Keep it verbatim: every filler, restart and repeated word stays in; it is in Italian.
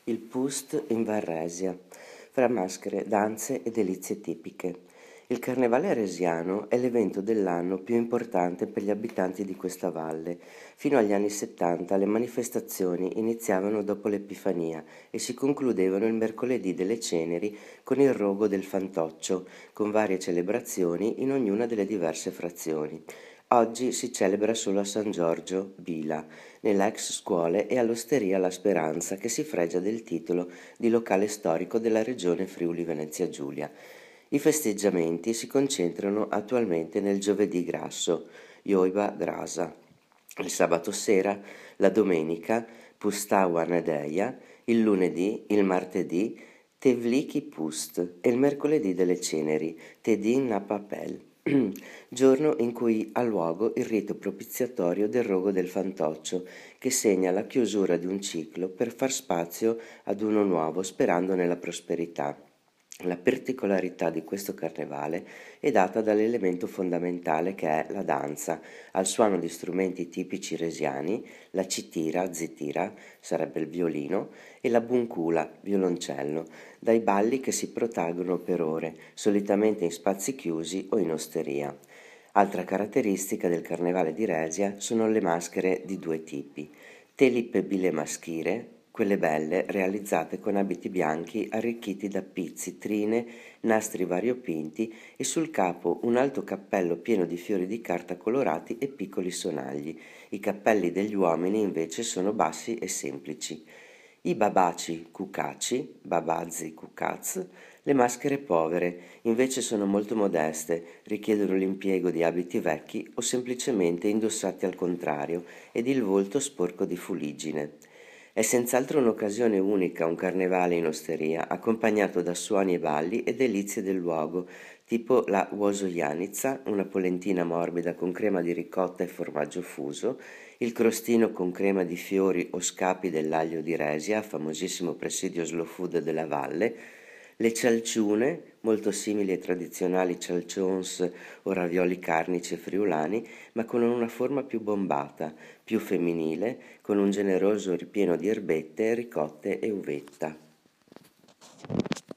il Pust in Varresia, fra maschere, danze e delizie tipiche. Il carnevale aresiano è l'evento dell'anno più importante per gli abitanti di questa valle. Fino agli anni settanta le manifestazioni iniziavano dopo l'Epifania e si concludevano il mercoledì delle ceneri con il rogo del Fantoccio, con varie celebrazioni in ognuna delle diverse frazioni. Oggi si celebra solo a San Giorgio, Bila, nella ex scuole e all'Osteria La Speranza, che si fregia del titolo di locale storico della regione Friuli Venezia Giulia. I festeggiamenti si concentrano attualmente nel giovedì grasso, Joiba Grasa, il sabato sera, la domenica, Pustawa Nedeja, il lunedì, il martedì, Tevliki Pust e il mercoledì delle ceneri, Tedin Napapel, giorno in cui ha luogo il rito propiziatorio del rogo del Fantoccio, che segna la chiusura di un ciclo per far spazio ad uno nuovo, sperando nella prosperità. La particolarità di questo carnevale è data dall'elemento fondamentale che è la danza, al suono di strumenti tipici resiani, la citira, zitira, sarebbe il violino, e la buncula, violoncello, dai balli che si protraggono per ore, solitamente in spazi chiusi o in osteria. Altra caratteristica del carnevale di Resia sono le maschere di due tipi: telipe bile maschire, quelle belle realizzate con abiti bianchi arricchiti da pizzi, trine, nastri variopinti e sul capo un alto cappello pieno di fiori di carta colorati e piccoli sonagli. I cappelli degli uomini invece sono bassi e semplici. I babaci cucaci, babazzi cucaz, le maschere povere, invece sono molto modeste, richiedono l'impiego di abiti vecchi o semplicemente indossati al contrario ed il volto sporco di fuliggine. È senz'altro un'occasione unica un carnevale in osteria, accompagnato da suoni e balli e delizie del luogo, tipo la uosojanica, una polentina morbida con crema di ricotta e formaggio fuso, il crostino con crema di fiori o scapi dell'aglio di Resia, famosissimo presidio slow food della valle, le cialciune, molto simili ai tradizionali cialcions o ravioli carnici e friulani, ma con una forma più bombata, più femminile, con un generoso ripieno di erbette, ricotte e uvetta.